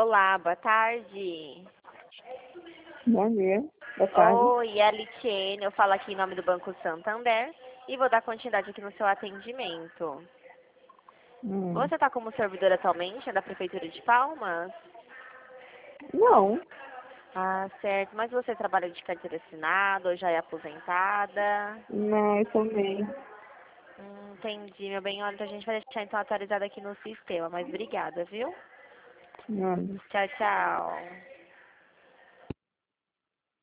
Olá, boa tarde. Bom dia, boa tarde. Oi, é a Litiene, eu falo aqui em nome do Banco Santander e vou dar continuidade aqui no seu atendimento. Hum. Você está como servidor atualmente, é da Prefeitura de Palmas? Não, Ah, certo. Mas você trabalha de carteira assinada ou já é aposentada? não, eu também. Entendi, meu bem. Olha, então a gente vai deixar então atualizado aqui no sistema, mas obrigada, viu? Não. Tchau, tchau.